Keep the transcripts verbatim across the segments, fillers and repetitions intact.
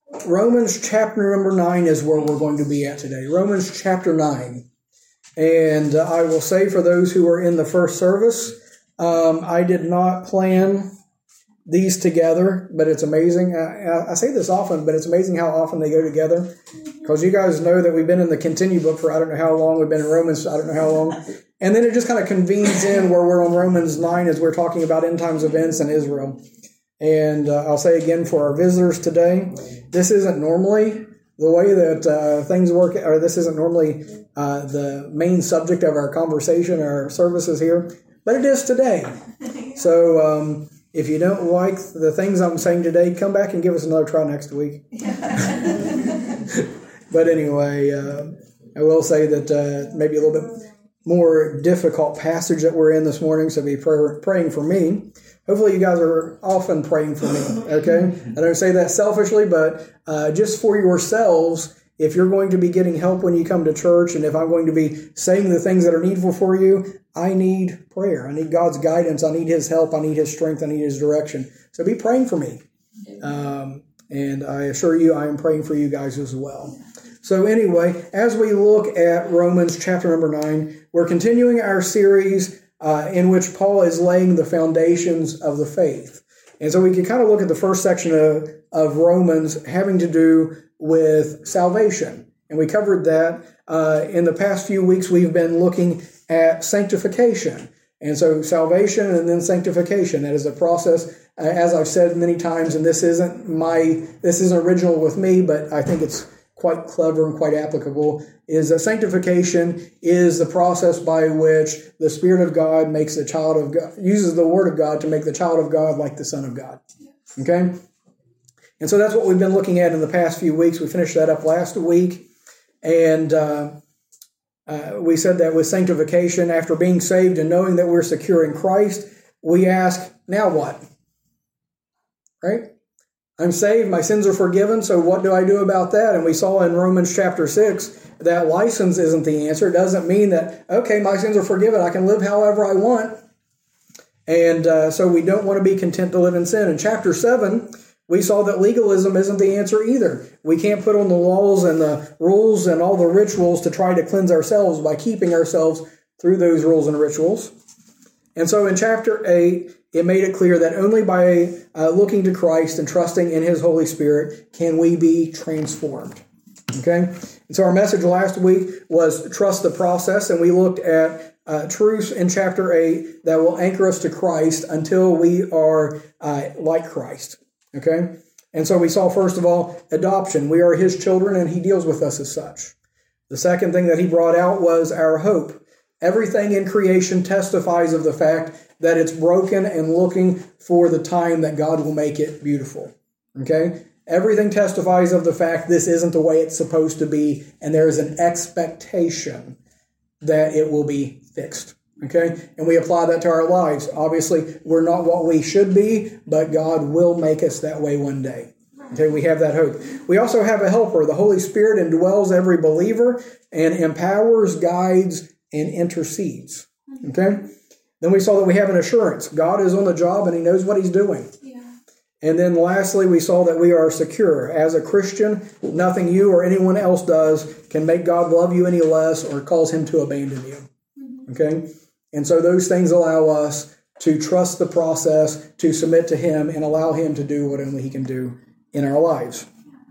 Romans chapter number nine is where we're going to be at today. Romans chapter nine. And uh, I will say for those who are in the first service, um, I did not plan these together, but it's amazing. I, I say this often, but it's amazing how often they go together. Because you guys know that we've been in the continue book for I don't know how long. We've been in Romans, I don't know how long. And then it just kind of convenes in where we're on Romans nine as we're talking about end times events in Israel. And uh, I'll say again for our visitors today, this isn't normally the way that uh, things work, or this isn't normally uh, the main subject of our conversation or our services here, but it is today. So um, if you don't like the things I'm saying today, come back and give us another try next week. But anyway, uh, I will say that uh, maybe a little bit more difficult passage that we're in this morning, so be pray- praying for me. Hopefully you guys are often praying for me, okay? I don't say that selfishly, but uh, just for yourselves, if you're going to be getting help when you come to church, and if I'm going to be saying the things that are needful for you, I need prayer. I need God's guidance. I need His help. I need His strength. I need His direction. So be praying for me. Um, and I assure you, I am praying for you guys as well. So anyway, as we look at Romans chapter number nine, we're continuing our series uh, in which Paul is laying the foundations of the faith. And so we can kind of look at the first section of, of Romans having to do with salvation. And we covered that uh, in the past few weeks. We've been looking at sanctification. And so salvation and then sanctification. That is a process, uh, as I've said many times, and this isn't my, this isn't original with me, but I think it's quite clever and quite applicable, is that sanctification is the process by which the Spirit of God makes the child of God, uses the Word of God to make the child of God like the Son of God. Okay? And so that's what we've been looking at in the past few weeks. We finished that up last week. And uh, uh, we said that with sanctification, after being saved and knowing that we're secure in Christ, we ask, now what? Right? I'm saved, my sins are forgiven, so what do I do about that? And we saw in Romans chapter six that license isn't the answer. It doesn't mean that, okay, my sins are forgiven, I can live however I want. And uh, so we don't want to be content to live in sin. In chapter seven, we saw that legalism isn't the answer either. We can't put on the laws and the rules and all the rituals to try to cleanse ourselves by keeping ourselves through those rules and rituals. And so in chapter eight, it made it clear that only by uh, looking to Christ and trusting in His Holy Spirit can we be transformed. Okay? And so our message last week was trust the process, and we looked at uh, truths in chapter eight that will anchor us to Christ until we are uh, like Christ. Okay? And so we saw, first of all, adoption. We are His children, and He deals with us as such. The second thing that he brought out was our hope. Everything in creation testifies of the fact that it's broken and looking for the time that God will make it beautiful. Okay? Everything testifies of the fact this isn't the way it's supposed to be, and there is an expectation that it will be fixed. Okay? And we apply that to our lives. Obviously, we're not what we should be, but God will make us that way one day. Okay? We have that hope. We also have a helper. The Holy Spirit indwells every believer and empowers, guides, and intercedes. Okay? Then we saw that we have an assurance. God is on the job and He knows what He's doing. Yeah. And then lastly, we saw that we are secure. As a Christian, nothing you or anyone else does can make God love you any less or cause Him to abandon you. Mm-hmm. Okay? And so those things allow us to trust the process, to submit to Him, and allow Him to do what only He can do in our lives.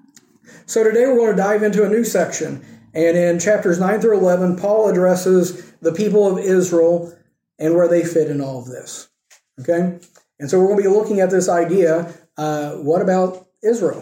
So today we're going to dive into a new section. And in chapters nine through eleven, Paul addresses the people of Israel and where they fit in all of this. Okay? And so we're going to be looking at this idea, uh, what about Israel?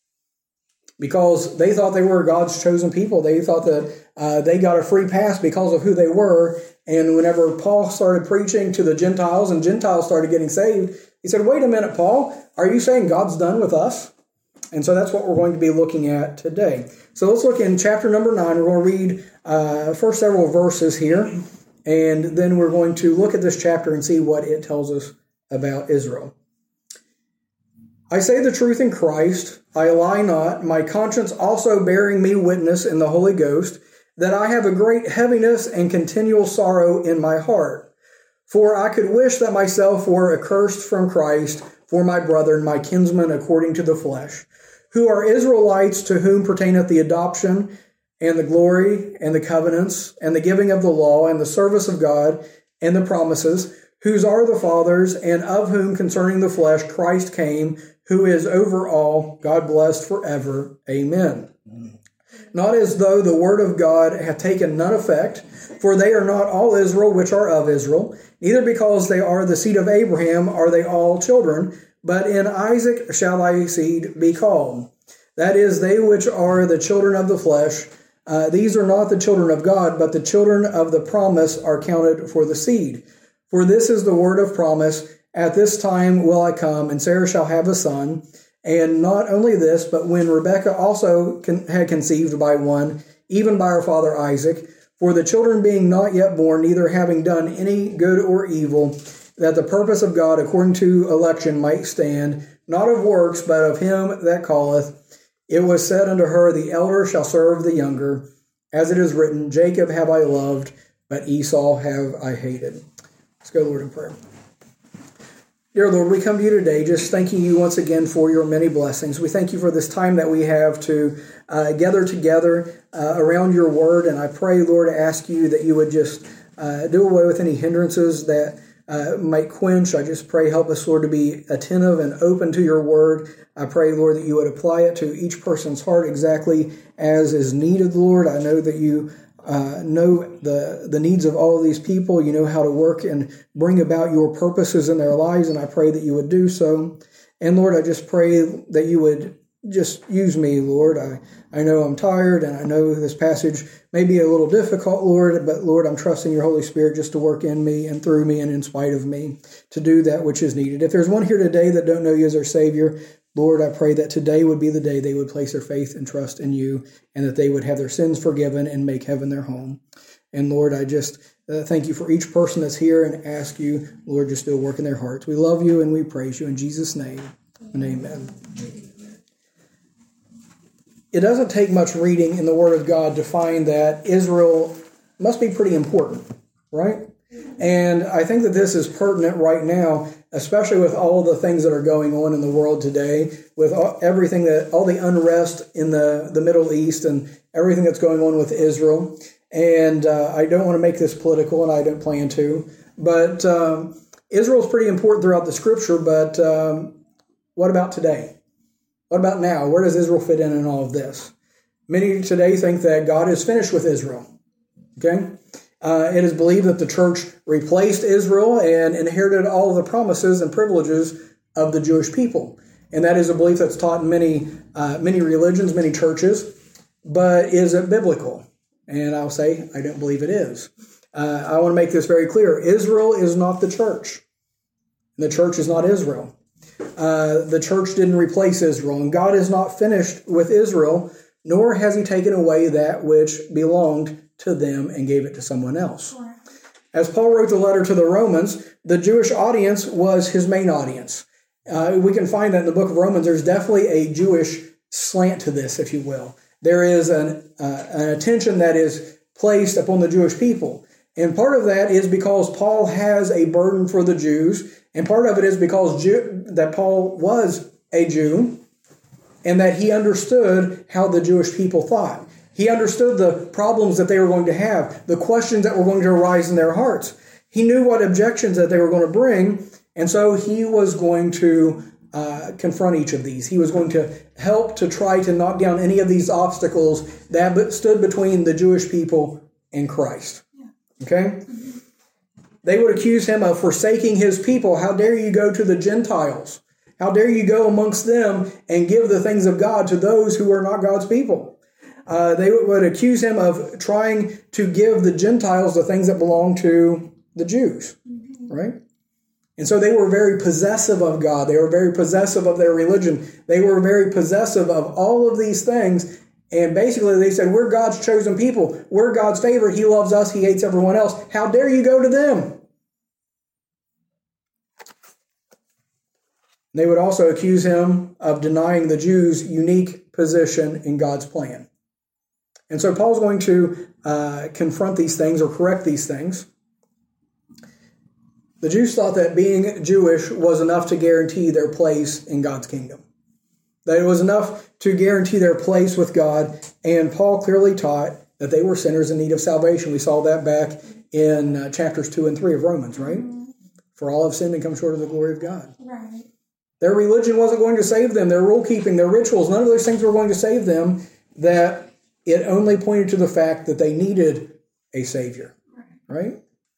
Because they thought they were God's chosen people. They thought that uh, they got a free pass because of who they were. And whenever Paul started preaching to the Gentiles and Gentiles started getting saved, he said, wait a minute, Paul, are you saying God's done with us? And so that's what we're going to be looking at today. So let's look in chapter number nine. We're going to read uh, first several verses here, and then we're going to look at this chapter and see what it tells us about Israel. I say the truth in Christ, I lie not, my conscience also bearing me witness in the Holy Ghost, that I have a great heaviness and continual sorrow in my heart. For I could wish that myself were accursed from Christ for my brethren, my kinsmen according to the flesh, who are Israelites, to whom pertaineth the adoption and the glory and the covenants and the giving of the law and the service of God and the promises, whose are the fathers, and of whom concerning the flesh Christ came, who is over all, God blessed forever. Amen. Not as though the word of God hath taken none effect, for they are not all Israel which are of Israel, neither because they are the seed of Abraham are they all children, but in Isaac shall thy seed be called. That is, they which are the children of the flesh, uh, these are not the children of God, but the children of the promise are counted for the seed. For this is the word of promise, at this time will I come, and Sarah shall have a son. And not only this, but when Rebekah also con- had conceived by one, even by her father Isaac, for the children being not yet born, neither having done any good or evil, that the purpose of God according to election might stand, not of works, but of him that calleth, it was said unto her, the elder shall serve the younger, as it is written, Jacob have I loved, but Esau have I hated. Let's go, Lord, in prayer. Dear Lord, we come to you today just thanking you once again for your many blessings. We thank you for this time that we have to uh, gather together uh, around your word. And I pray, Lord, to ask you that you would just uh, do away with any hindrances that uh, might quench. I just pray, help us, Lord, to be attentive and open to your word. I pray, Lord, that you would apply it to each person's heart exactly as is needed, Lord. I know that you Uh, know the, the needs of all of these people. You know how to work and bring about your purposes in their lives, and I pray that you would do so. And Lord, I just pray that you would just use me, Lord. I, I know I'm tired, and I know this passage may be a little difficult, Lord, but Lord, I'm trusting your Holy Spirit just to work in me and through me and in spite of me to do that which is needed. If there's one here today that don't know you as their Savior, Lord, I pray that today would be the day they would place their faith and trust in you, and that they would have their sins forgiven and make heaven their home. And Lord, I just uh, thank you for each person that's here and ask you, Lord, just do a work in their hearts. We love you and we praise you in Jesus' name, and amen. It doesn't take much reading in the Word of God to find that Israel must be pretty important, right? And I think that this is pertinent right now, especially with all the things that are going on in the world today, with all, everything that, all the unrest in the, the Middle East and everything that's going on with Israel. And uh, I don't want to make this political, and I don't plan to, but um, Israel is pretty important throughout the Scripture, but um, what about today? What about now? Where does Israel fit in in all of this? Many today think that God is finished with Israel, okay? Uh, it is believed that the church replaced Israel and inherited all of the promises and privileges of the Jewish people. And that is a belief that's taught in many, uh, many religions, many churches. But is it biblical? And I'll say, I don't believe it is. Uh, I want to make this very clear. Israel is not the church. The church is not Israel. Uh, the church didn't replace Israel. And God is not finished with Israel, nor has he taken away that which belonged to them and gave it to someone else. As Paul wrote the letter to the Romans, the Jewish audience was his main audience. Uh, we can find that in the book of Romans. There's definitely a Jewish slant to this, if you will. There is an, uh, an attention that is placed upon the Jewish people. And part of that is because Paul has a burden for the Jews. And part of it is because Jew, that Paul was a Jew and that he understood how the Jewish people thought. He understood the problems that they were going to have, the questions that were going to arise in their hearts. He knew what objections that they were going to bring, and so he was going to uh, confront each of these. He was going to help to try to knock down any of these obstacles that stood between the Jewish people and Christ. Okay? They would accuse him of forsaking his people. How dare you go to the Gentiles? How dare you go amongst them and give the things of God to those who are not God's people? Uh, they would accuse him of trying to give the Gentiles the things that belong to the Jews, right? And so they were very possessive of God. They were very possessive of their religion. They were very possessive of all of these things. And basically they said, we're God's chosen people. We're God's favorite. He loves us. He hates everyone else. How dare you go to them? They would also accuse him of denying the Jews' unique position in God's plan. And so Paul's going to uh, confront these things or correct these things. The Jews thought that being Jewish was enough to guarantee their place in God's kingdom. That it was enough to guarantee their place with God. And Paul clearly taught that they were sinners in need of salvation. We saw that back in uh, chapters two and three of Romans, right? Mm-hmm. For all have sinned and come short of the glory of God. Right. Their religion wasn't going to save them. Their rule keeping, their rituals, none of those things were going to save them. That it only pointed to the fact that they needed a Savior, right?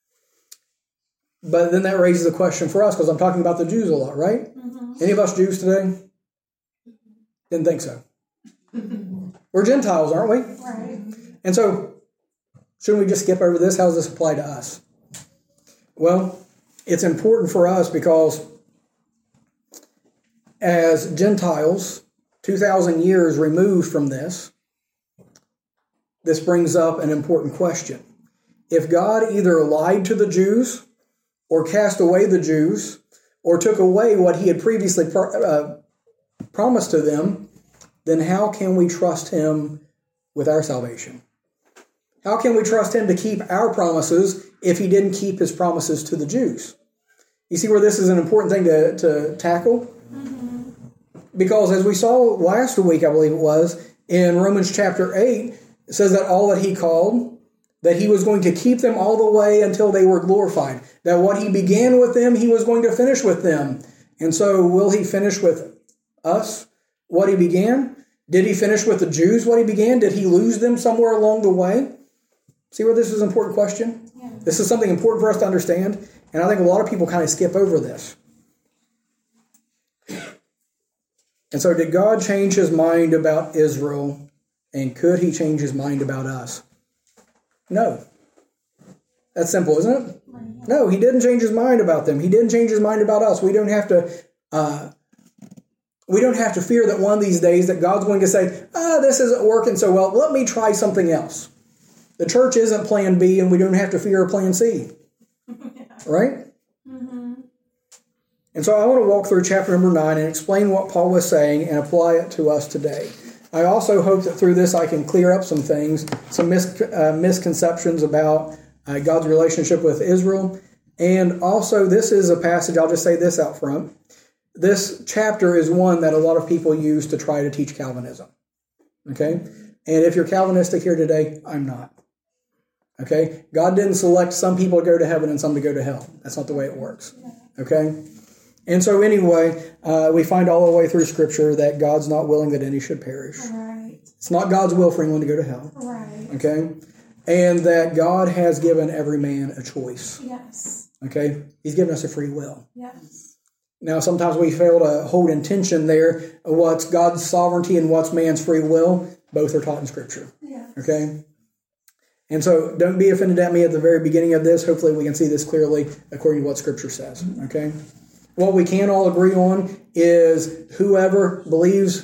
But then that raises a question for us, because I'm talking about the Jews a lot, right? Mm-hmm. Any of us Jews today? Didn't think so. We're Gentiles, aren't we? Right. And so, shouldn't we just skip over this? How does this apply to us? Well, it's important for us because as Gentiles, two thousand years removed from this, this brings up an important question. If God either lied to the Jews or cast away the Jews or took away what he had previously pro- uh, promised to them, then how can we trust him with our salvation? How can we trust him to keep our promises if he didn't keep his promises to the Jews? You see where this is an important thing to, to tackle? Mm-hmm. Because as we saw last week, I believe it was, in Romans chapter eight, it says that all that he called, that he was going to keep them all the way until they were glorified. That what he began with them, he was going to finish with them. And so will he finish with us what he began? Did he finish with the Jews what he began? Did he lose them somewhere along the way? See where this is an important question? Yeah. This is something important for us to understand. And I think a lot of people kind of skip over this. And so did God change his mind about Israel? And could he change his mind about us? No. That's simple, isn't it? No, he didn't change his mind about them. He didn't change his mind about us. We don't have to uh, we don't have to fear that one of these days that God's going to say, ah, this isn't working so well. Let me try something else. The church isn't plan B, and we don't have to fear a plan C. Yeah. Right? Mm-hmm. And so I want to walk through chapter number nine and explain what Paul was saying and apply it to us today. I also hope that through this I can clear up some things, some mis- uh, misconceptions about uh, God's relationship with Israel. And also, this is a passage, I'll just say this out front. This chapter is one that a lot of people use to try to teach Calvinism. Okay? And if you're Calvinistic here today, I'm not. Okay? God didn't select some people to go to heaven and some to go to hell. That's not the way it works. Okay? And so anyway, uh, we find all the way through Scripture that God's not willing that any should perish. Right. It's not God's will for anyone to go to hell. Right. Okay? And that God has given every man a choice. Yes. Okay? He's given us a free will. Yes. Now, sometimes we fail to hold in tension there what's God's sovereignty and what's man's free will. Both are taught in Scripture. Yes. Okay? And so don't be offended at me at the very beginning of this. Hopefully we can see this clearly according to what Scripture says. Okay? What we can all agree on is whoever believes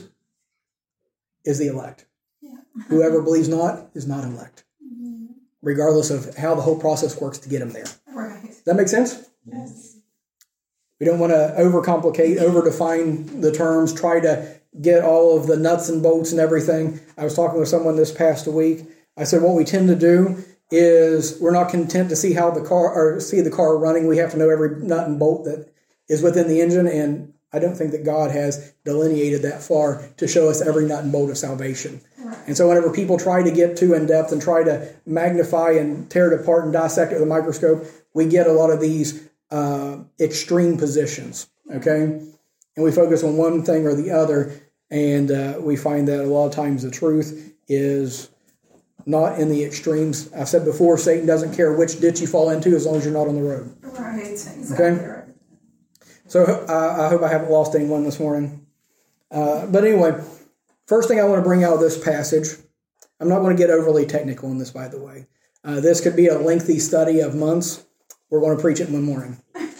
is the elect. Yeah. Whoever believes not is not elect. Mm-hmm. Regardless of how the whole process works to get them there. Right. Does that make sense? Yes. We don't want to overcomplicate, overdefine the terms, try to get all of the nuts and bolts and everything. I was talking with someone this past week. I said what we tend to do is we're not content to see how the car or see the car running. We have to know every nut and bolt that is within the engine, and I don't think that God has delineated that far to show us every nut and bolt of salvation. Right. And so whenever people try to get too in-depth and try to magnify and tear it apart and dissect it with a microscope, we get a lot of these uh, extreme positions, okay? And we focus on one thing or the other, and uh, we find that a lot of times the truth is not in the extremes. I've said before, Satan doesn't care which ditch you fall into as long as you're not on the road. Right, exactly. Okay? Right. So uh, I hope I haven't lost anyone this morning. Uh, but anyway, first thing I want to bring out of this passage, I'm not going to get overly technical in this, by the way. Uh, this could be a lengthy study of months. We're going to preach it in one morning.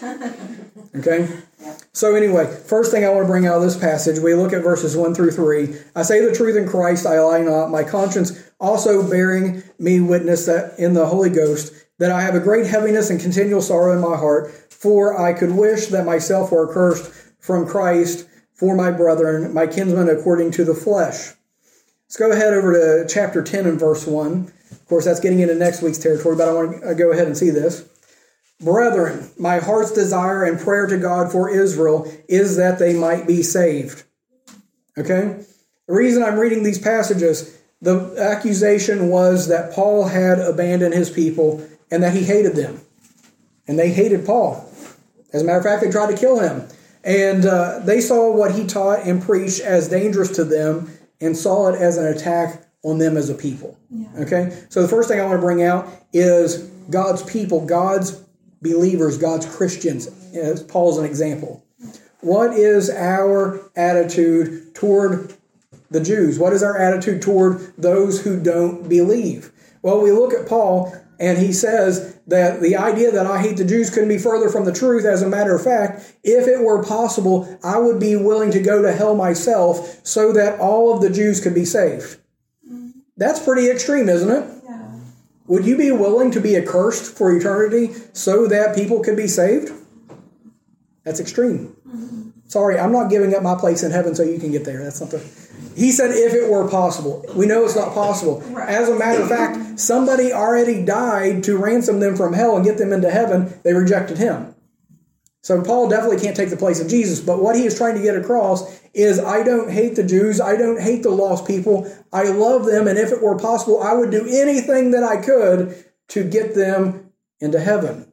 Okay? So anyway, first thing I want to bring out of this passage, we look at verses one through three. I say the truth in Christ, I lie not. My conscience also bearing me witness that in the Holy Ghost, that I have a great heaviness and continual sorrow in my heart, for I could wish that myself were accursed from Christ for my brethren, my kinsmen according to the flesh. Let's go ahead over to chapter ten and verse one. Of course, that's getting into next week's territory, but I want to go ahead and see this. Brethren, my heart's desire and prayer to God for Israel is that they might be saved. Okay? The reason I'm reading these passages, the accusation was that Paul had abandoned his people and that he hated them. And they hated Paul. As a matter of fact, they tried to kill him. And uh, they saw what he taught and preached as dangerous to them and saw it as an attack on them as a people. Yeah. Okay? So the first thing I want to bring out is God's people, God's believers, God's Christians, as Paul's an example. What is our attitude toward the Jews? What is our attitude toward those who don't believe? Well, we look at Paul, and he says that the idea that I hate the Jews couldn't be further from the truth. As a matter of fact, if it were possible, I would be willing to go to hell myself so that all of the Jews could be saved. That's pretty extreme, isn't it? Yeah. Would you be willing to be accursed for eternity so that people could be saved? That's extreme. Mm-hmm. Sorry, I'm not giving up my place in heaven so you can get there. That's not the... He said if it were possible. We know it's not possible. Right. As a matter of fact, somebody already died to ransom them from hell and get them into heaven. They rejected him. So Paul definitely can't take the place of Jesus. But what he is trying to get across is I don't hate the Jews. I don't hate the lost people. I love them. And if it were possible, I would do anything that I could to get them into heaven.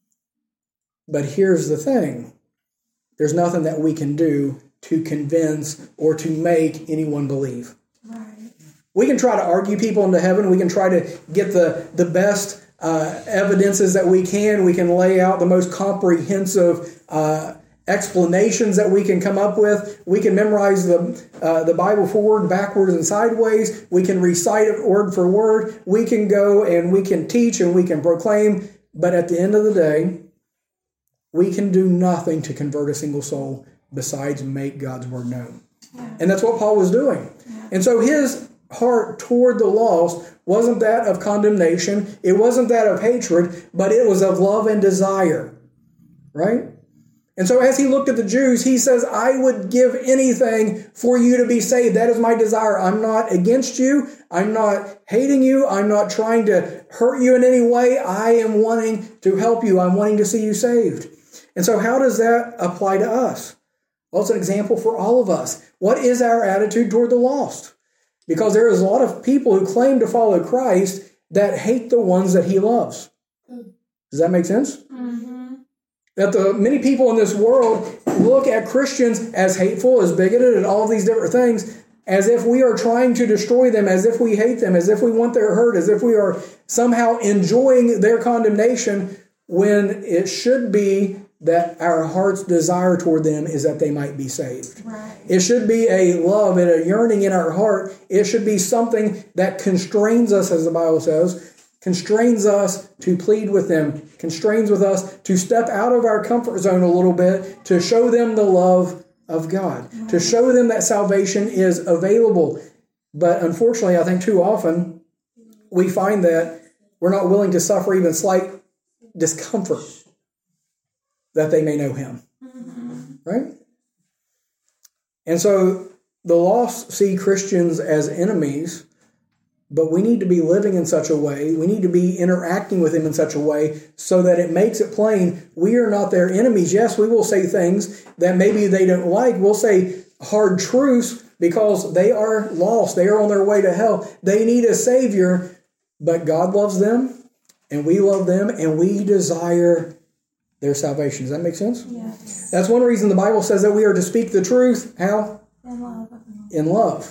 But here's the thing. There's nothing that we can do to convince or to make anyone believe. Right. We can try to argue people into heaven. We can try to get the, the best uh, evidences that we can. We can lay out the most comprehensive uh, explanations that we can come up with. We can memorize the, uh, the Bible forward, backwards, and sideways. We can recite it word for word. We can go and we can teach and we can proclaim. But at the end of the day, we can do nothing to convert a single soul besides make God's word known. Yeah. And that's what Paul was doing. Yeah. And so his heart toward the lost wasn't that of condemnation. It wasn't that of hatred, but it was of love and desire. Right? And so as he looked at the Jews, he says, I would give anything for you to be saved. That is my desire. I'm not against you. I'm not hating you. I'm not trying to hurt you in any way. I am wanting to help you. I'm wanting to see you saved. And so how does that apply to us? Well, it's an example for all of us. What is our attitude toward the lost? Because there is a lot of people who claim to follow Christ that hate the ones that he loves. Does that make sense? Mm-hmm. That the many people in this world look at Christians as hateful, as bigoted, and all these different things, as if we are trying to destroy them, as if we hate them, as if we want their hurt, as if we are somehow enjoying their condemnation, when it should be that our heart's desire toward them is that they might be saved. Right. It should be a love and a yearning in our heart. It should be something that constrains us, as the Bible says, constrains us to plead with them, constrains with us to step out of our comfort zone a little bit, to show them the love of God, right. To show them that salvation is available. But unfortunately, I think too often we find that we're not willing to suffer even slight discomfort that they may know him. Mm-hmm. Right? And so the lost see Christians as enemies, but we need to be living in such a way, we need to be interacting with them in such a way so that it makes it plain we are not their enemies. Yes, we will say things that maybe they don't like. We'll say hard truths because they are lost. They are on their way to hell. They need a Savior, but God loves them and we love them and we desire their salvation. Does that make sense? Yes. That's one reason the Bible says that we are to speak the truth. How? In love. In love.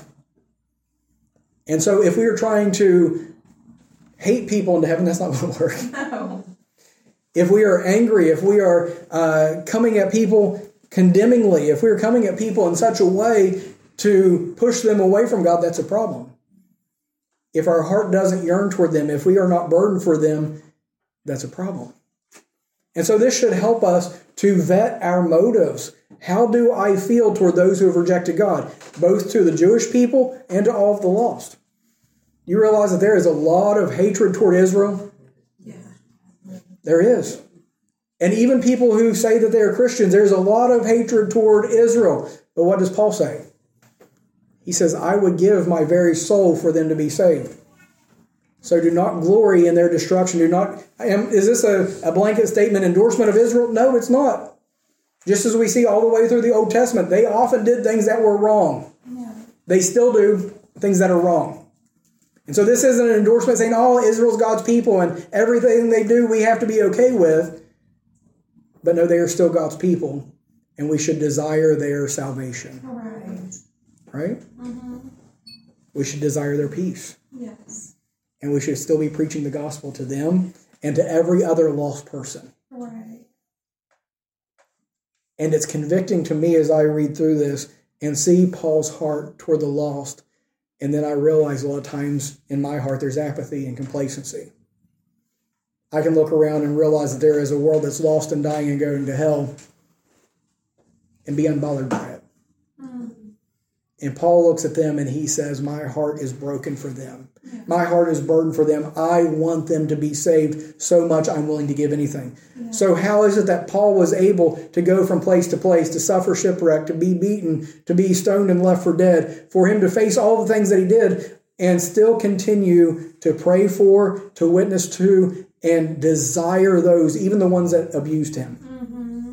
And so if we are trying to hate people into heaven, that's not going to work. No. If we are angry, if we are uh, coming at people condemningly, if we are coming at people in such a way to push them away from God, that's a problem. If our heart doesn't yearn toward them, if we are not burdened for them, that's a problem. And so this should help us to vet our motives. How do I feel toward those who have rejected God, both to the Jewish people and to all of the lost? You realize that there is a lot of hatred toward Israel? Yeah. There is. And even people who say that they are Christians, there's a lot of hatred toward Israel. But what does Paul say? He says, I would give my very soul for them to be saved. So do not glory in their destruction. Do not. Is this a, a blanket statement endorsement of Israel? No, it's not. Just as we see all the way through the Old Testament, they often did things that were wrong. Yeah. they still do things that are wrong. And so this isn't an endorsement saying, oh, Israel's God's people and everything they do we have to be okay with. But no, they are still God's people, and we should desire their salvation. Right. Right? Mm-hmm. We should desire their peace. Yes. And we should still be preaching the gospel to them and to every other lost person. Right. And it's convicting to me as I read through this and see Paul's heart toward the lost. And then I realize a lot of times in my heart there's apathy and complacency. I can look around and realize that there is a world that's lost and dying and going to hell and be unbothered by it. Mm. And Paul looks at them and he says, my heart is broken for them. Yeah. My heart is burdened for them. I want them to be saved so much I'm willing to give anything. Yeah. So how is it that Paul was able to go from place to place, to suffer shipwreck, to be beaten, to be stoned and left for dead, for him to face all the things that he did and still continue to pray for, to witness to, and desire those, even the ones that abused him? Mm-hmm.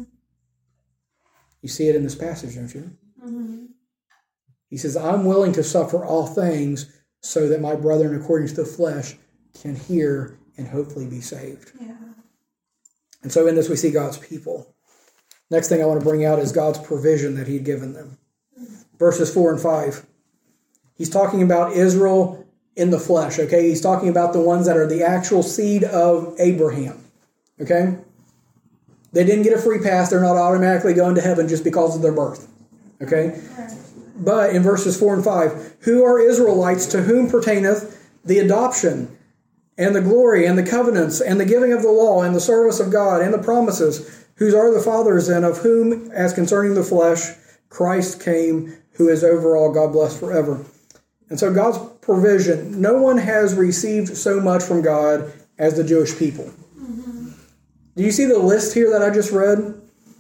You see it in this passage, don't you? Mm-hmm. He says, I'm willing to suffer all things so that my brethren, according to the flesh, can hear and hopefully be saved. Yeah. And so in this we see God's people. Next thing I want to bring out is God's provision that he'd given them. Verses four and five. He's talking about Israel in the flesh, okay? He's talking about the ones that are the actual seed of Abraham, okay? They didn't get a free pass. They're not automatically going to heaven just because of their birth, okay? Right. But in verses four and five, who are Israelites, to whom pertaineth the adoption and the glory and the covenants and the giving of the law and the service of God and the promises, whose are the fathers, and of whom, as concerning the flesh, Christ came, who is over all, God bless forever. And so God's provision, no one has received so much from God as the Jewish people. Mm-hmm. Do you see the list here that I just read?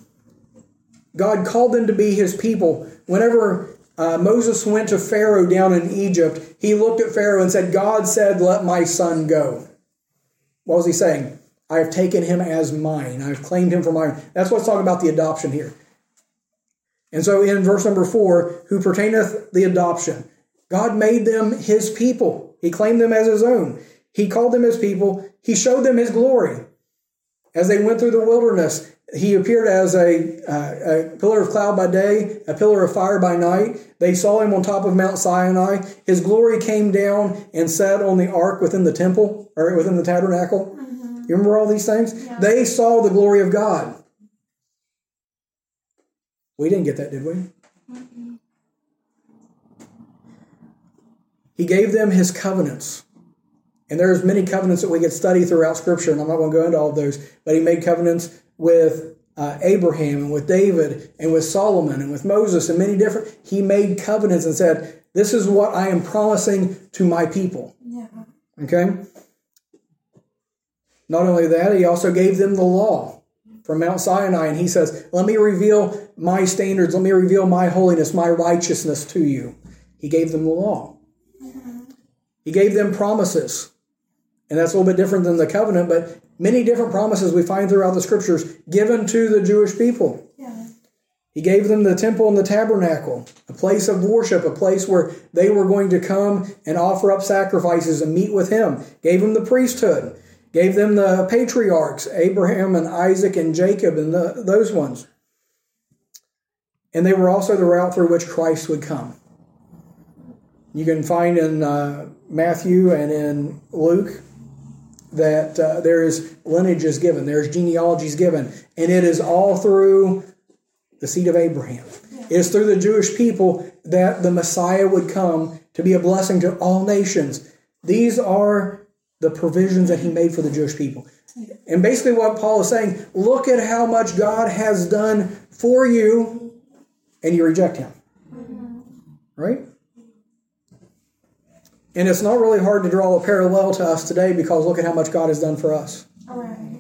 God called them to be his people. Whenever uh, Moses went to Pharaoh down in Egypt, he looked at Pharaoh and said, God said, let my son go. What was he saying? I have taken him as mine. I've claimed him for mine. That's what's talking about the adoption here. And so in verse number four, who pertaineth the adoption, God made them his people. He claimed them as his own. He called them his people. He showed them his glory. As they went through the wilderness, he appeared as a, uh, a pillar of cloud by day, a pillar of fire by night. They saw him on top of Mount Sinai. His glory came down and sat on the ark within the temple, or within the tabernacle. Mm-hmm. You remember all these things? Yeah. They saw the glory of God. We didn't get that, did we? Mm-hmm. He gave them his covenants. And there's many covenants that we could study throughout Scripture, and I'm not going to go into all of those, but he made covenants with uh, Abraham and with David and with Solomon and with Moses and many different. He made covenants and said, this is what I am promising to my people. Yeah. Okay? Not only that, he also gave them the law from Mount Sinai, and he says, let me reveal my standards, let me reveal my holiness, my righteousness to you. He gave them the law. Mm-hmm. He gave them promises. And that's a little bit different than the covenant, but many different promises we find throughout the Scriptures given to the Jewish people. Yeah. He gave them the temple and the tabernacle, a place of worship, a place where they were going to come and offer up sacrifices and meet with him. Gave them the priesthood. Gave them the patriarchs, Abraham and Isaac and Jacob and the, those ones. And they were also the route through which Christ would come. You can find in uh, Matthew and in Luke that uh, there is lineages given, there's genealogies given, and it is all through the seed of Abraham. Yeah. It is through the Jewish people that the Messiah would come to be a blessing to all nations. These are the provisions that he made for the Jewish people. Yeah. And basically what Paul is saying, look at how much God has done for you, and you reject him. Mm-hmm. Right? And it's not really hard to draw a parallel to us today because look at how much God has done for us. All right.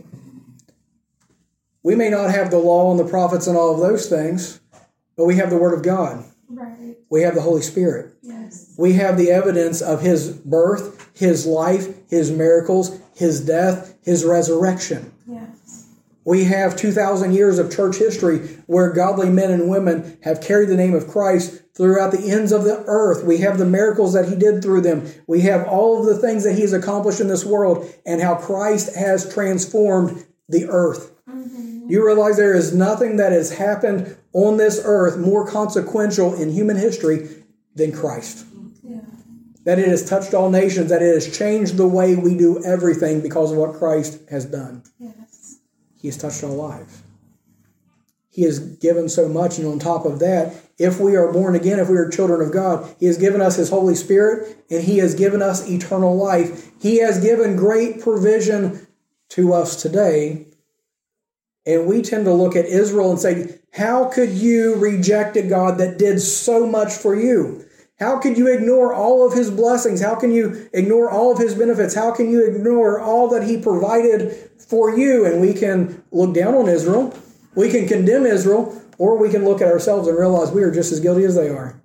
We may not have the law and the prophets and all of those things, but we have the Word of God. Right. We have the Holy Spirit. Yes. We have the evidence of his birth, his life, his miracles, his death, his resurrection. Yes. We have two thousand years of church history where godly men and women have carried the name of Christ throughout the ends of the earth. We have the miracles that he did through them. We have all of the things that he has accomplished in this world and how Christ has transformed the earth. Mm-hmm. You realize there is nothing that has happened on this earth more consequential in human history than Christ. Yeah. That it has touched all nations, that it has changed the way we do everything because of what Christ has done. Yes. He has touched our lives. He has given so much, and on top of that, if we are born again, if we are children of God, he has given us his Holy Spirit, and he has given us eternal life. He has given great provision to us today. And we tend to look at Israel and say, how could you reject a God that did so much for you? How could you ignore all of his blessings? How can you ignore all of his benefits? How can you ignore all that he provided for you? And we can look down on Israel. We can condemn Israel, or we can look at ourselves and realize we are just as guilty as they are.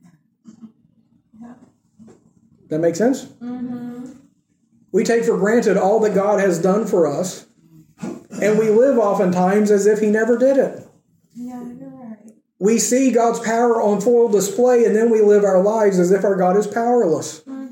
That make sense? Mm-hmm. We take for granted all that God has done for us, and we live oftentimes as if he never did it. Yeah, you're right. We see God's power on full display, and then we live our lives as if our God is powerless. Mm-hmm.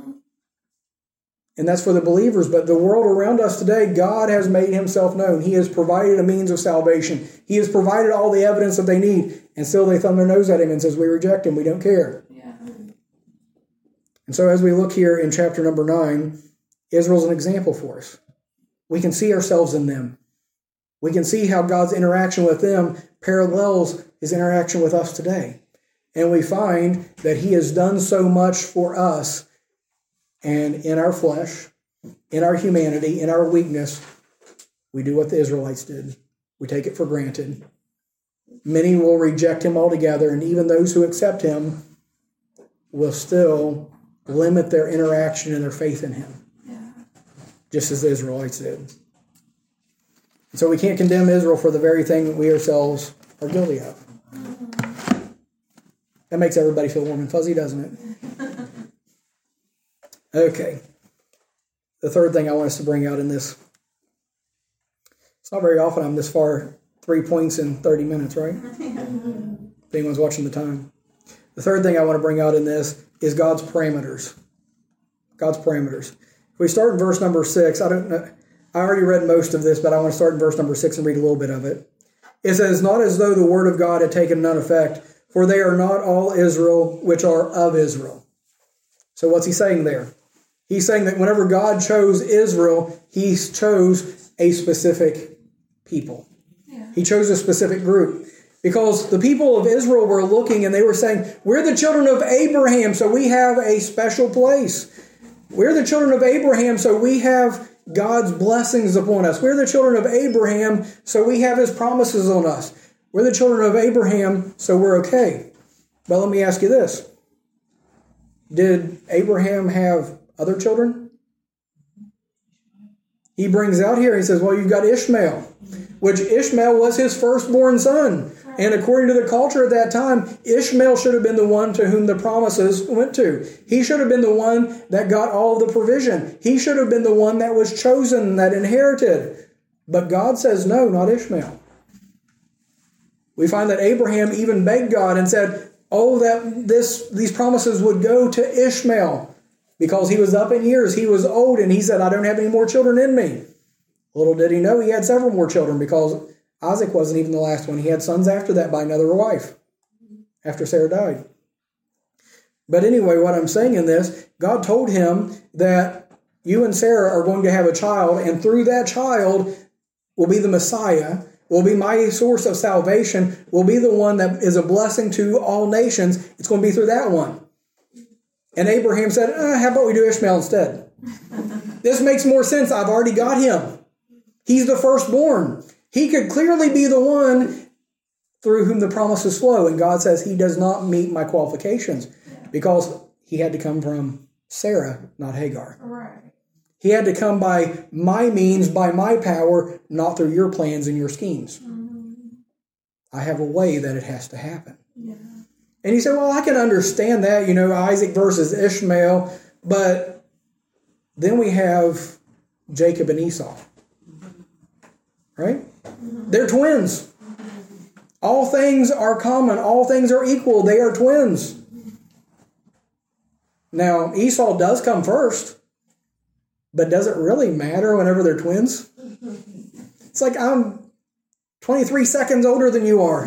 And that's for the believers. But the world around us today, God has made himself known. He has provided a means of salvation. He has provided all the evidence that they need. And still they thumb their nose at him and says, we reject him. We don't care. Yeah. And so as we look here in chapter number nine, Israel's an example for us. We can see ourselves in them. We can see how God's interaction with them parallels his interaction with us today. And we find that he has done so much for us. And in our flesh, in our humanity, in our weakness, we do what the Israelites did. We take it for granted. Many will reject him altogether, and even those who accept him will still limit their interaction and their faith in him, yeah. Just as the Israelites did. And so we can't condemn Israel for the very thing that we ourselves are guilty of. That makes everybody feel warm and fuzzy, doesn't it? Okay. The third thing I want us to bring out in this. It's not very often I'm this far, three points in thirty minutes, right? If anyone's watching the time. The third thing I want to bring out in this is God's parameters. God's parameters. If we start in verse number six, I don't know, I already read most of this, but I want to start in verse number six and read a little bit of it. It says, not as though the word of God had taken none effect, for they are not all Israel which are of Israel. So what's he saying there? He's saying that whenever God chose Israel, he chose a specific people. Yeah. He chose a specific group. Because the people of Israel were looking and they were saying, we're the children of Abraham, so we have a special place. We're the children of Abraham, so we have God's blessings upon us. We're the children of Abraham, so we have his promises on us. We're the children of Abraham, so we're okay. But let me ask you this. Did Abraham have other children? He brings out here, he says, well, you've got Ishmael, which Ishmael was his firstborn son. And according to the culture at that time, Ishmael should have been the one to whom the promises went to. He should have been the one that got all of the provision. He should have been the one that was chosen, that inherited. But God says, no, not Ishmael. We find that Abraham even begged God and said, oh, that this these promises would go to Ishmael. Because he was up in years, he was old, and he said, I don't have any more children in me. Little did he know he had several more children, because Isaac wasn't even the last one. He had sons after that by another wife, after Sarah died. But anyway, what I'm saying in this, God told him that you and Sarah are going to have a child, and through that child will be the Messiah, will be my source of salvation, will be the one that is a blessing to all nations. It's going to be through that one. And Abraham said, eh, how about we do Ishmael instead? This makes more sense. I've already got him. He's the firstborn. He could clearly be the one through whom the promises flow. And God says he does not meet my qualifications because he had to come from Sarah, not Hagar. Right. He had to come by my means, by my power, not through your plans and your schemes. Mm-hmm. I have a way that it has to happen. Yeah. And you say, well, I can understand that, you know, Isaac versus Ishmael, but then we have Jacob and Esau, right? They're twins. All things are common. All things are equal. They are twins. Now, Esau does come first, but does it really matter whenever they're twins? It's like, I'm twenty-three seconds older than you are.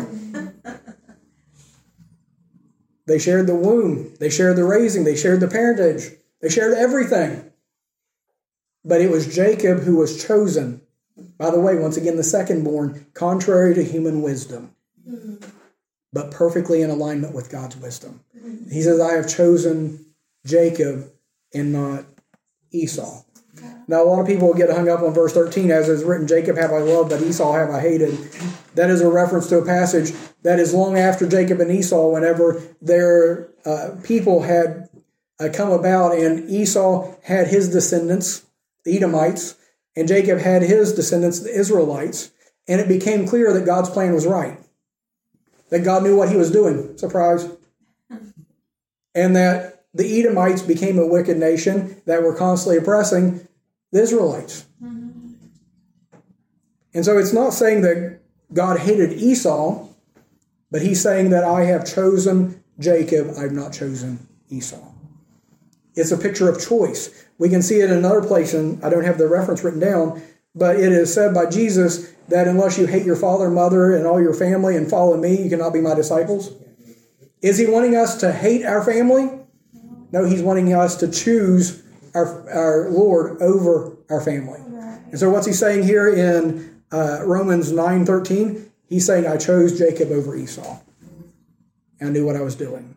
They shared the womb. They shared the raising. They shared the parentage. They shared everything. But it was Jacob who was chosen. By the way, once again, the second born, contrary to human wisdom, but perfectly in alignment with God's wisdom. He says, I have chosen Jacob and not Esau. Now, a lot of people get hung up on verse thirteen, as is written, Jacob have I loved, but Esau have I hated. That is a reference to a passage that is long after Jacob and Esau, whenever their uh, people had uh, come about, and Esau had his descendants, the Edomites, and Jacob had his descendants, the Israelites, and it became clear that God's plan was right. That God knew what he was doing. Surprise. And that the Edomites became a wicked nation that were constantly oppressing the Israelites. Mm-hmm. And so it's not saying that God hated Esau, but he's saying that I have chosen Jacob, I've not chosen Esau. It's a picture of choice. We can see it in another place, and I don't have the reference written down, but it is said by Jesus that unless you hate your father and mother and all your family and follow me, you cannot be my disciples. Is he wanting us to hate our family? No, he's wanting us to choose our, our Lord over our family. And so what's he saying here in uh, Romans nine thirteen? He's saying, I chose Jacob over Esau. I knew what I was doing.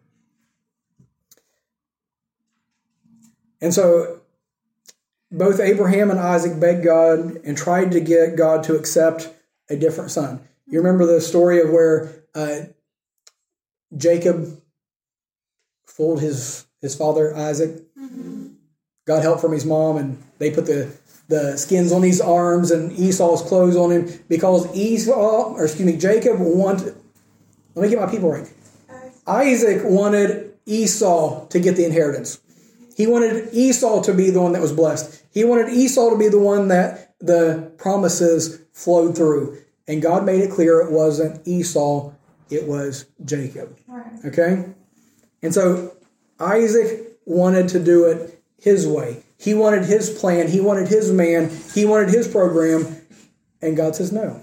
And so both Abraham and Isaac begged God and tried to get God to accept a different son. You remember the story of where uh, Jacob fooled his, his father Isaac? Mm-hmm. Got help from his mom, and they put the, the skins on his arms and Esau's clothes on him because Esau, or excuse me, Jacob wanted, let me get my people right. Isaac wanted Esau to get the inheritance. He wanted Esau to be the one that was blessed. He wanted Esau to be the one that the promises flowed through. And God made it clear it wasn't Esau, it was Jacob. Okay? And so Isaac wanted to do it his way. He wanted his plan. He wanted his man. He wanted his program. And God says no.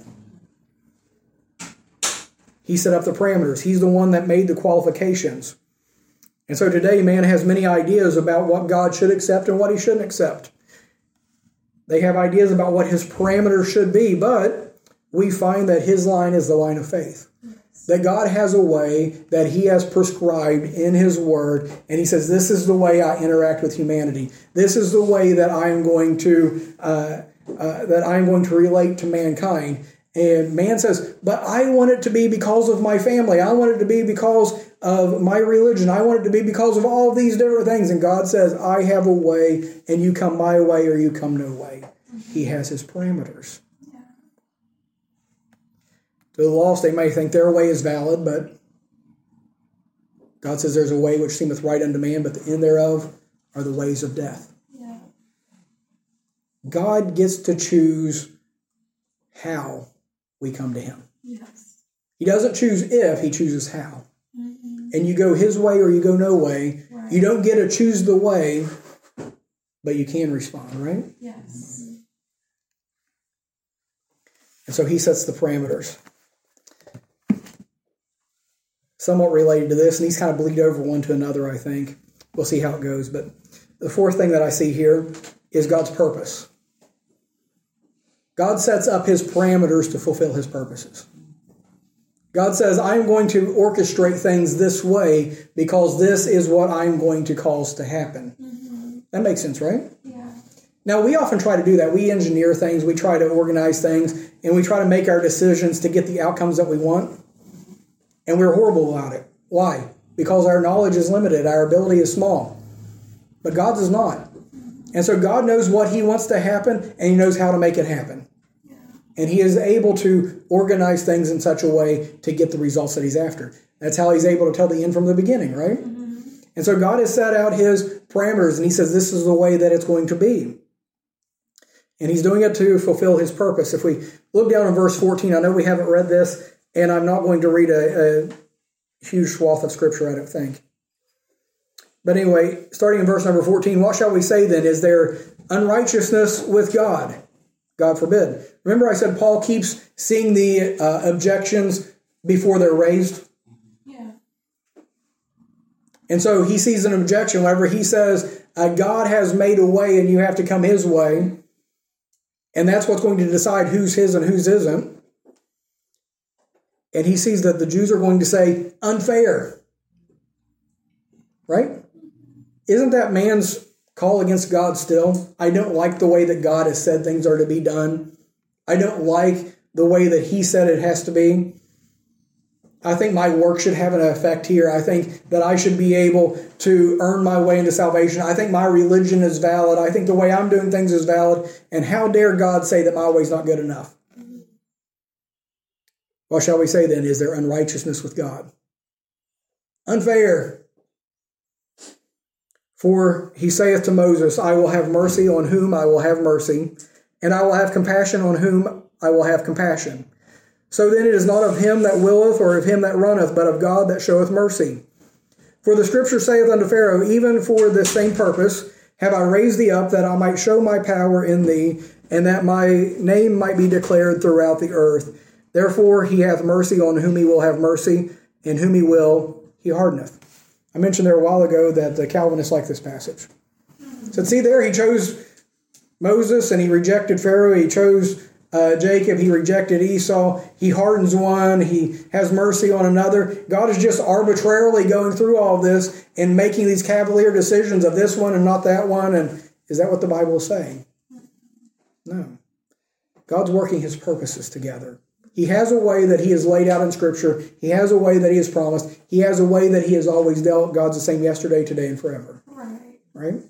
He set up the parameters. He's the one that made the qualifications. And so today, man has many ideas about what God should accept and what he shouldn't accept. They have ideas about what his parameters should be, but we find that his line is the line of faith. Yes. That God has a way that he has prescribed in his word, and he says, this is the way I interact with humanity. This is the way that I am going to uh, uh, that I am going to relate to mankind. And man says, but I want it to be because of my family. I want it to be because of my religion. I want it to be because of all of these different things. And God says, I have a way, and you come my way or you come no way. He has his parameters. Yeah. To the lost, they may think their way is valid, but God says there's a way which seemeth right unto man, but the end thereof are the ways of death. Yeah. God gets to choose how we come to him. Yes. He doesn't choose if, he chooses how. Mm-hmm. And you go his way or you go no way. Right. You don't get to choose the way, but you can respond, right? Yes. And so he sets the parameters. Somewhat related to this, and these kind of bleed over one to another, I think. We'll see how it goes. But the fourth thing that I see here is God's purpose. God sets up his parameters to fulfill his purposes. God says, I'm going to orchestrate things this way because this is what I'm going to cause to happen. Mm-hmm. That makes sense, right? Yeah. Now, we often try to do that. We engineer things, we try to organize things, and we try to make our decisions to get the outcomes that we want. And we're horrible about it. Why? Because our knowledge is limited, our ability is small. But God does not. And so God knows what he wants to happen, and he knows how to make it happen. Yeah. And he is able to organize things in such a way to get the results that he's after. That's how he's able to tell the end from the beginning, right? Mm-hmm. And so God has set out his parameters, and he says this is the way that it's going to be. And he's doing it to fulfill his purpose. If we look down in verse fourteen, I know we haven't read this, and I'm not going to read a, a huge swath of scripture, I don't think. But anyway, starting in verse number fourteen, what shall we say then? Is there unrighteousness with God? God forbid. Remember I said Paul keeps seeing the uh, objections before they're raised? Yeah. And so he sees an objection whenever he says, uh, God has made a way and you have to come his way. And that's what's going to decide who's his and whose isn't. And he sees that the Jews are going to say, unfair. Right? Isn't that man's call against God still? I don't like the way that God has said things are to be done. I don't like the way that he said it has to be. I think my work should have an effect here. I think that I should be able to earn my way into salvation. I think my religion is valid. I think the way I'm doing things is valid. And how dare God say that my way's not good enough? What shall we say then? Is there unrighteousness with God? Unfair. For he saith to Moses, I will have mercy on whom I will have mercy, and I will have compassion on whom I will have compassion. So then it is not of him that willeth or of him that runneth, but of God that showeth mercy. For the scripture saith unto Pharaoh, even for this same purpose have I raised thee up, that I might show my power in thee, and that my name might be declared throughout the earth. Therefore he hath mercy on whom he will have mercy, and whom he will he hardeneth. I mentioned there a while ago that the Calvinists like this passage. So see there, he chose Moses and he rejected Pharaoh. He chose uh, Jacob. He rejected Esau. He hardens one. He has mercy on another. God is just arbitrarily going through all this and making these cavalier decisions of this one and not that one. And is that what the Bible is saying? No. God's working his purposes together. He has a way that he has laid out in Scripture. He has a way that he has promised. He has a way that he has always dealt. God's the same yesterday, today, and forever. Right. Right?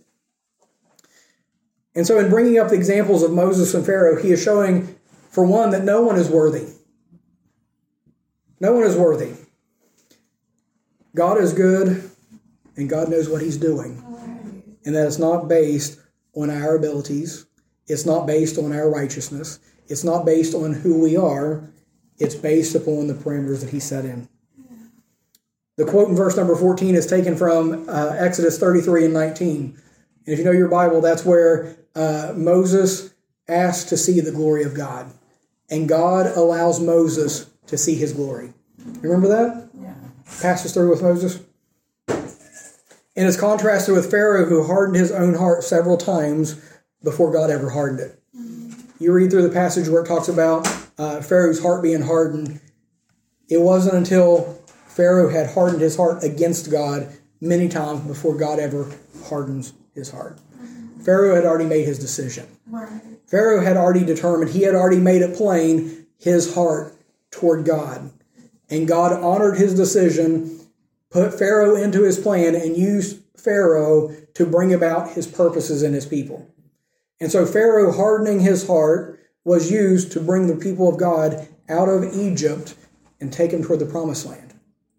And so in bringing up the examples of Moses and Pharaoh, he is showing, for one, that no one is worthy. No one is worthy. God is good, and God knows what he's doing. Right. And that it's not based on our abilities. It's not based on our righteousness. It's not based on who we are. It's based upon the parameters that he set in. The quote in verse number fourteen is taken from uh, Exodus thirty-three and nineteen. And if you know your Bible, that's where uh, Moses asked to see the glory of God. And God allows Moses to see his glory. Remember that? Yeah. Passes through with Moses. And it's contrasted with Pharaoh, who hardened his own heart several times before God ever hardened it. You read through the passage where it talks about uh, Pharaoh's heart being hardened. It wasn't until Pharaoh had hardened his heart against God many times before God ever hardens his heart. Mm-hmm. Pharaoh had already made his decision. Right. Pharaoh had already determined, he had already made it plain, his heart toward God. And God honored his decision, put Pharaoh into his plan, and used Pharaoh to bring about his purposes in his people. And so Pharaoh hardening his heart was used to bring the people of God out of Egypt and take them toward the promised land.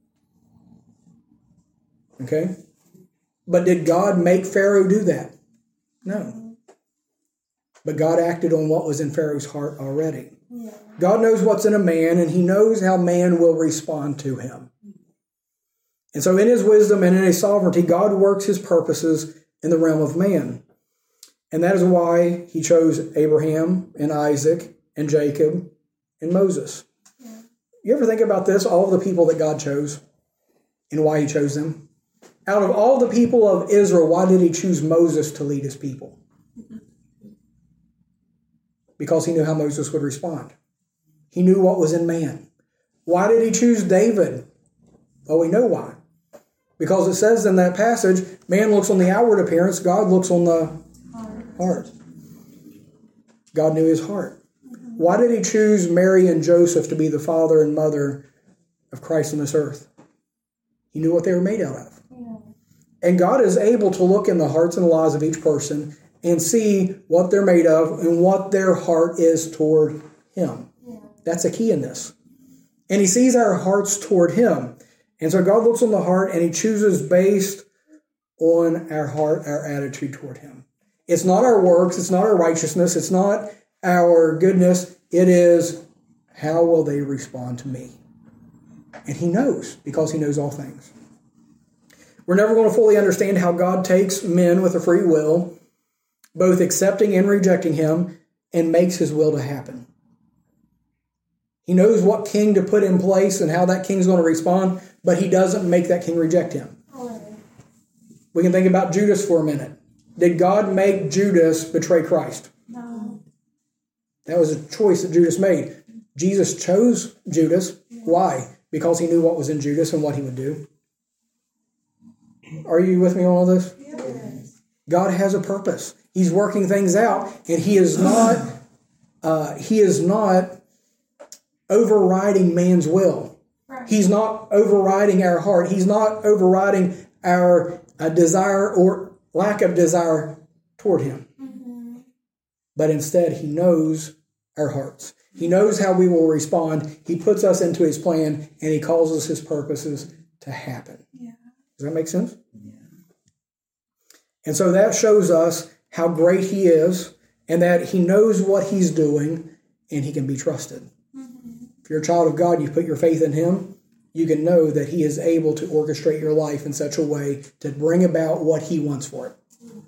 Okay? But did God make Pharaoh do that? No. But God acted on what was in Pharaoh's heart already. Yeah. God knows what's in a man, and he knows how man will respond to him. And so in his wisdom and in his sovereignty, God works his purposes in the realm of man. And that is why he chose Abraham and Isaac and Jacob and Moses. Yeah. You ever think about this? All the people that God chose and why he chose them? Out of all the people of Israel, why did he choose Moses to lead his people? Because he knew how Moses would respond. He knew what was in man. Why did he choose David? Well, we know why. Because it says in that passage, man looks on the outward appearance, God looks on the heart. God knew his heart. Why did he choose Mary and Joseph to be the father and mother of Christ on this earth? He knew what they were made out of. Yeah. And God is able to look in the hearts and lives of each person and see what they're made of and what their heart is toward him. Yeah. That's a key in this. And he sees our hearts toward him. And so God looks on the heart and he chooses based on our heart, our attitude toward him. It's not our works. It's not our righteousness. It's not our goodness. It is, how will they respond to me? And he knows, because he knows all things. We're never going to fully understand how God takes men with a free will, both accepting and rejecting him, and makes his will to happen. He knows what king to put in place and how that king's going to respond, but he doesn't make that king reject him. We can think about Judas for a minute. Did God make Judas betray Christ? No. That was a choice that Judas made. Jesus chose Judas. Why? Because he knew what was in Judas and what he would do. Are you with me on all this? Yes. God has a purpose. He's working things out, and he is not uh, he is not overriding man's will. Right. He's not overriding our heart. He's not overriding our uh, desire or lack of desire toward him. Mm-hmm. But instead, he knows our hearts. He knows how we will respond. He puts us into his plan, and he causes his purposes to happen. Yeah. Does that make sense? Yeah. And so that shows us how great he is, and that he knows what he's doing, and he can be trusted. Mm-hmm. If you're a child of God, you put your faith in him, you can know that he is able to orchestrate your life in such a way to bring about what he wants for it.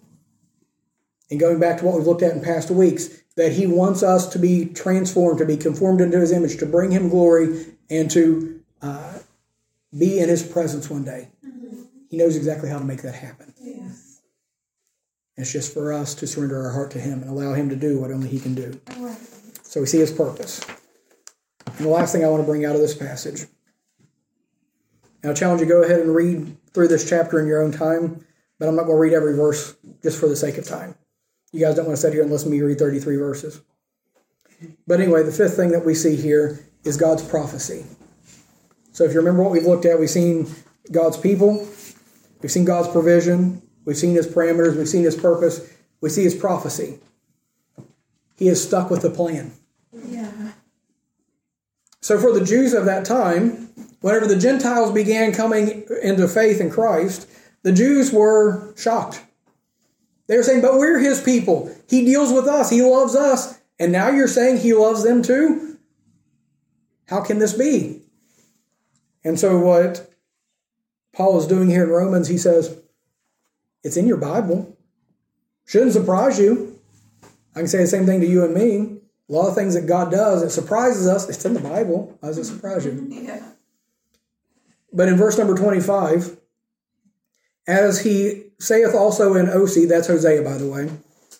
And going back to what we've looked at in past weeks, that he wants us to be transformed, to be conformed into his image, to bring him glory, and to uh, be in his presence one day. Mm-hmm. He knows exactly how to make that happen. Yes. And it's just for us to surrender our heart to him and allow him to do what only he can do. Right. So we see his purpose. And the last thing I want to bring out of this passage. Now, I challenge you to go ahead and read through this chapter in your own time, but I'm not going to read every verse just for the sake of time. You guys don't want to sit here and listen to me read thirty-three verses. But anyway, the fifth thing that we see here is God's prophecy. So if you remember what we've looked at, we've seen God's people, we've seen God's provision, we've seen his parameters, we've seen his purpose, we see his prophecy. He is stuck with the plan. Yeah. So for the Jews of that time, whenever the Gentiles began coming into faith in Christ, the Jews were shocked. They were saying, but we're his people. He deals with us. He loves us. And now you're saying he loves them too? How can this be? And so what Paul is doing here in Romans, he says, it's in your Bible. Shouldn't surprise you. I can say the same thing to you and me. A lot of things that God does, it surprises us. It's in the Bible. How does it surprise you? Yeah. But in verse number twenty-five, as he saith also in Osee, that's Hosea, by the way,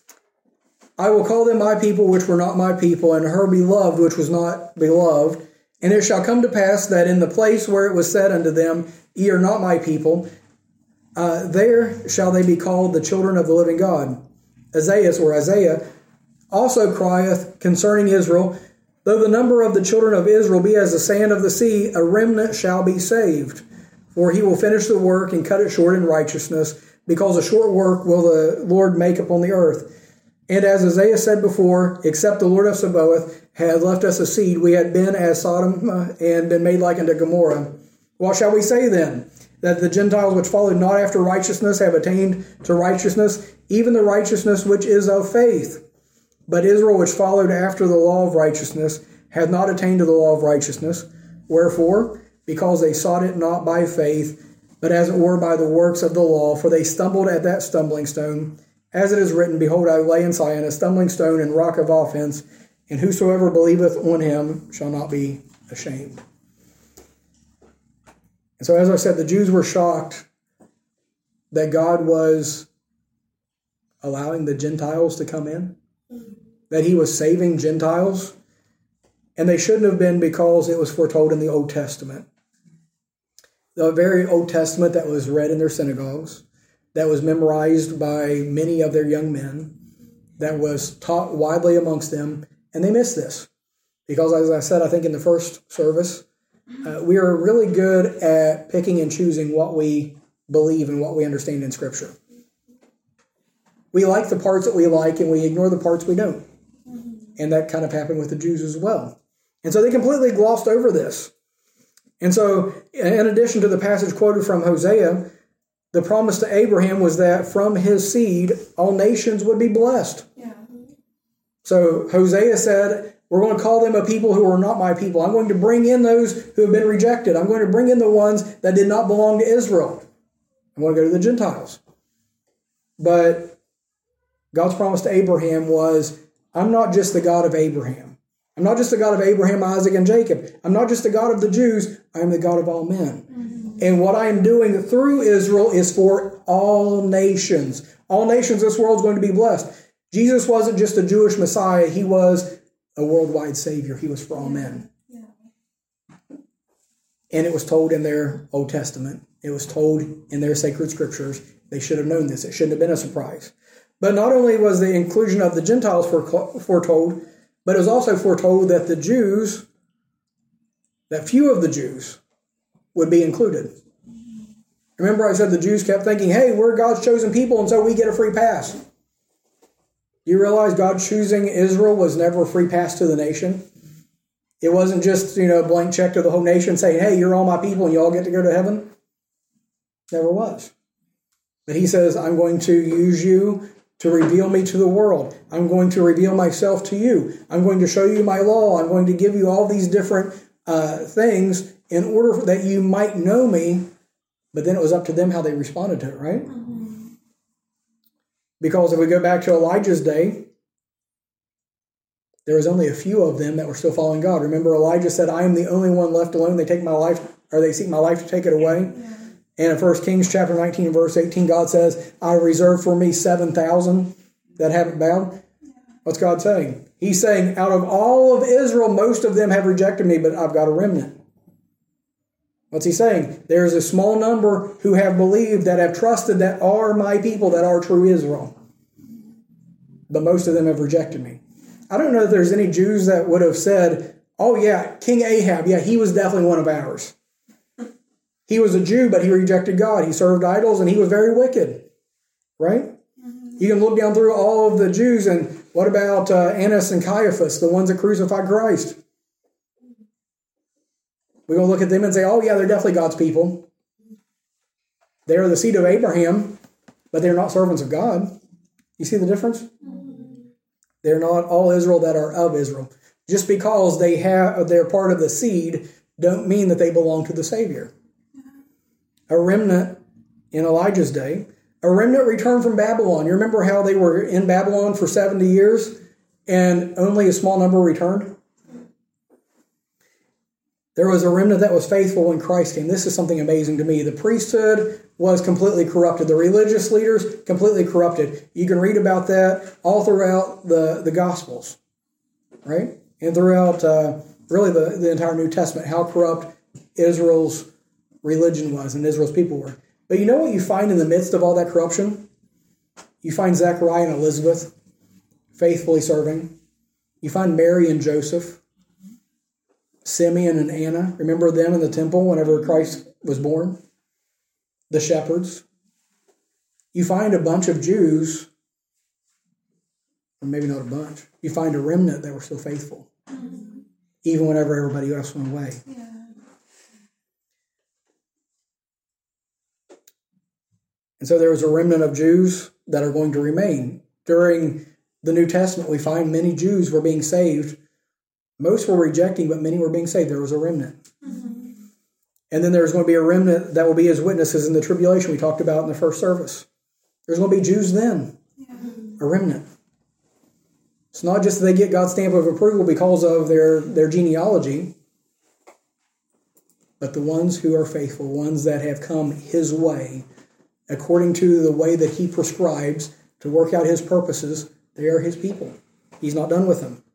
I will call them my people, which were not my people, and her beloved, which was not beloved. And it shall come to pass that in the place where it was said unto them, ye are not my people, uh, there shall they be called the children of the living God. Isaiah, or Isaiah, also crieth concerning Israel, though the number of the children of Israel be as the sand of the sea, a remnant shall be saved. For he will finish the work and cut it short in righteousness, because a short work will the Lord make upon the earth. And as Isaiah said before, except the Lord of Sabaoth had left us a seed, we had been as Sodom and been made like unto Gomorrah. What shall we say then? That the Gentiles which followed not after righteousness have attained to righteousness, even the righteousness which is of faith. But Israel which followed after the law of righteousness hath not attained to the law of righteousness. Wherefore? Because they sought it not by faith, but as it were by the works of the law, for they stumbled at that stumbling stone. As it is written, behold, I lay in Zion a stumbling stone and rock of offense, and whosoever believeth on him shall not be ashamed. And so, as I said, the Jews were shocked that God was allowing the Gentiles to come in, that he was saving Gentiles, and they shouldn't have been, because it was foretold in the Old Testament. The very Old Testament that was read in their synagogues, that was memorized by many of their young men, that was taught widely amongst them, and they missed this. Because, as I said, I think in the first service, uh, we are really good at picking and choosing what we believe and what we understand in Scripture. We like the parts that we like, and we ignore the parts we don't. And that kind of happened with the Jews as well. And so they completely glossed over this. And so, in addition to the passage quoted from Hosea, the promise to Abraham was that from his seed, all nations would be blessed. Yeah. So Hosea said, we're going to call them a people who are not my people. I'm going to bring in those who have been rejected. I'm going to bring in the ones that did not belong to Israel. I'm going to go to the Gentiles. But God's promise to Abraham was, I'm not just the God of Abraham. I'm not just the God of Abraham, Isaac, and Jacob. I'm not just the God of the Jews. I am the God of all men. Mm-hmm. And what I am doing through Israel is for all nations. All nations, this world is going to be blessed. Jesus wasn't just a Jewish Messiah. He was a worldwide Savior. He was for all men. Yeah. And it was told in their Old Testament. It was told in their sacred scriptures. They should have known this. It shouldn't have been a surprise. But not only was the inclusion of the Gentiles foretold, but it was also foretold that the Jews, that few of the Jews would be included. Remember I said the Jews kept thinking, hey, we're God's chosen people, and so we get a free pass. Do you realize God choosing Israel was never a free pass to the nation? It wasn't just, you know, a blank check to the whole nation saying, hey, you're all my people and you all get to go to heaven. Never was. But he says, I'm going to use you to reveal me to the world. I'm going to reveal myself to you. I'm going to show you my law. I'm going to give you all these different uh, things in order that you might know me. But then it was up to them how they responded to it, right? Mm-hmm. Because if we go back to Elijah's day, there was only a few of them that were still following God. Remember, Elijah said, I am the only one left alone. They take my life, or they seek my life to take it away. Yeah. And in First Kings chapter nineteen and verse eighteen, God says, I reserve for me seven thousand that haven't bowed. What's God saying? He's saying, out of all of Israel, most of them have rejected me, but I've got a remnant. What's he saying? There's a small number who have believed, that have trusted, that are my people, that are true Israel. But most of them have rejected me. I don't know if there's any Jews that would have said, oh yeah, King Ahab, yeah, he was definitely one of ours. He was a Jew, but he rejected God. He served idols, and he was very wicked. Right? Mm-hmm. You can look down through all of the Jews, and what about uh, Annas and Caiaphas, the ones that crucified Christ? We're going to look at them and say, oh yeah, they're definitely God's people. They are the seed of Abraham, but they're not servants of God. You see the difference? Mm-hmm. They're not all Israel that are of Israel. Just because they have, they're part of the seed, don't mean that they belong to the Savior. A remnant in Elijah's day, a remnant returned from Babylon. You remember how they were in Babylon for seventy years and only a small number returned? There was a remnant that was faithful when Christ came. This is something amazing to me. The priesthood was completely corrupted. The religious leaders, completely corrupted. You can read about that all throughout the, the Gospels, right? And throughout uh, really the, the entire New Testament, how corrupt Israel's religion was and Israel's people were. But you know what you find in the midst of all that corruption? You find Zechariah and Elizabeth faithfully serving. You find Mary and Joseph, Simeon and Anna. Remember them in the temple whenever Christ was born? The shepherds. You find a bunch of Jews, or maybe not a bunch. You find a remnant that were still faithful, mm-hmm. even whenever everybody else went away. Yeah. And so there was a remnant of Jews that are going to remain. During the New Testament, we find many Jews were being saved. Most were rejecting, but many were being saved. There was a remnant. Mm-hmm. And then there's going to be a remnant that will be as witnesses in the tribulation we talked about in the first service. There's going to be Jews then. Yeah. A remnant. It's not just that they get God's stamp of approval because of their, their genealogy, but the ones who are faithful, ones that have come His way, according to the way that He prescribes to work out His purposes, they are His people. He's not done with them.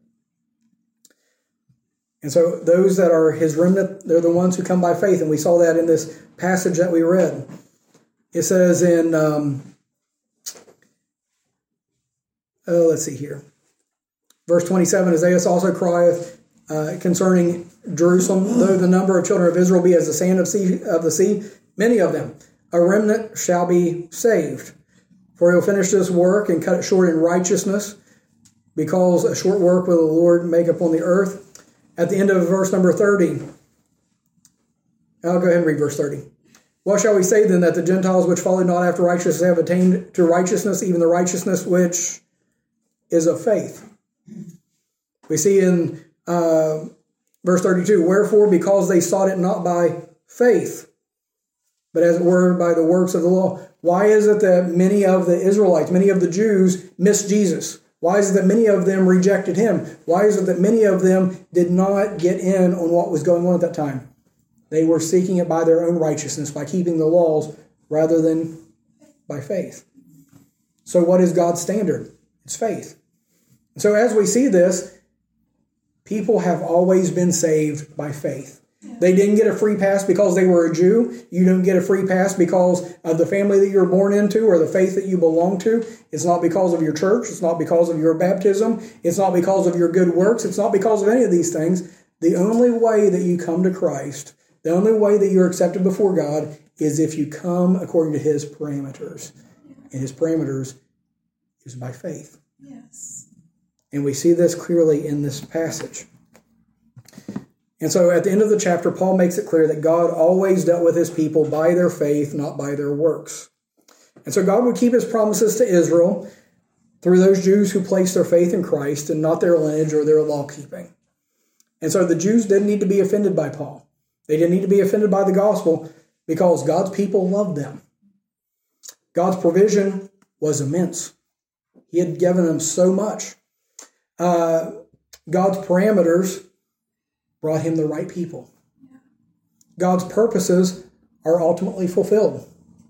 And so those that are His remnant, they're the ones who come by faith. And we saw that in this passage that we read. It says in, um, oh, let's see here. Verse twenty-seven, Isaiah also crieth uh, concerning Jerusalem, though the number of children of Israel be as the sand of, sea, of the sea, many of them, a remnant shall be saved. For He will finish this work and cut it short in righteousness, because a short work will the Lord make upon the earth. At the end of verse number thirty, I'll go ahead and read verse thirty. What shall we say then, that the Gentiles which follow not after righteousness have attained to righteousness, even the righteousness which is of faith? We see in uh, verse thirty-two, wherefore, because they sought it not by faith, but as it were by the works of the law. Why is it that many of the Israelites, many of the Jews, missed Jesus? Why is it that many of them rejected him? Why is it that many of them did not get in on what was going on at that time? They were seeking it by their own righteousness, by keeping the laws, rather than by faith. So what is God's standard? It's faith. So as we see this, people have always been saved by faith. They didn't get a free pass because they were a Jew. You don't get a free pass because of the family that you were born into or the faith that you belong to. It's not because of your church. It's not because of your baptism. It's not because of your good works. It's not because of any of these things. The only way that you come to Christ, the only way that you're accepted before God, is if you come according to his parameters. And his parameters is by faith. Yes. And we see this clearly in this passage. And so at the end of the chapter, Paul makes it clear that God always dealt with his people by their faith, not by their works. And so God would keep his promises to Israel through those Jews who placed their faith in Christ and not their lineage or their law keeping. And so the Jews didn't need to be offended by Paul. They didn't need to be offended by the gospel because God's people loved them. God's provision was immense. He had given them so much. Uh, God's parameters brought him the right people. God's purposes are ultimately fulfilled.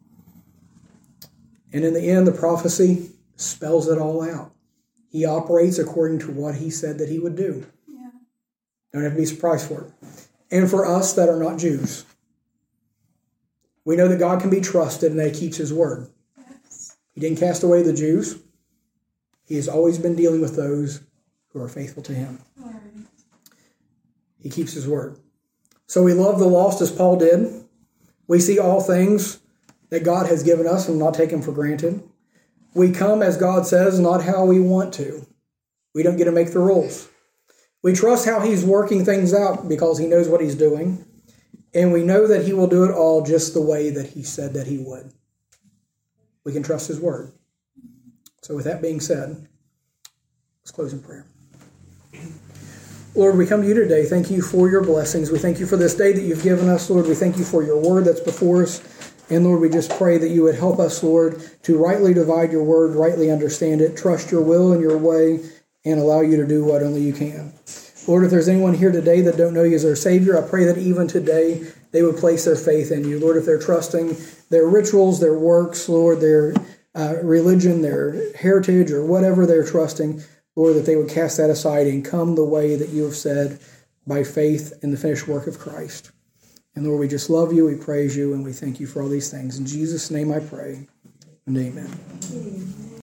And in the end, the prophecy spells it all out. He operates according to what he said that he would do. Yeah. Don't have to be surprised for it. And for us that are not Jews, we know that God can be trusted and that he keeps his word. Yes. He didn't cast away the Jews. He has always been dealing with those who are faithful to him. All right. He keeps his word. So we love the lost as Paul did. We see all things that God has given us and not take them for granted. We come, as God says, not how we want to. We don't get to make the rules. We trust how he's working things out because he knows what he's doing. And we know that he will do it all just the way that he said that he would. We can trust his word. So with that being said, let's close in prayer. Lord, we come to you today. Thank you for your blessings. We thank you for this day that you've given us, Lord. We thank you for your word that's before us. And Lord, we just pray that you would help us, Lord, to rightly divide your word, rightly understand it, trust your will and your way, and allow you to do what only you can. Lord, if there's anyone here today that don't know you as their Savior, I pray that even today they would place their faith in you. Lord, if they're trusting their rituals, their works, Lord, their uh, religion, their heritage, or whatever they're trusting, Lord, that they would cast that aside and come the way that you have said by faith in the finished work of Christ. And Lord, we just love you, we praise you, and we thank you for all these things. In Jesus' name I pray, and amen.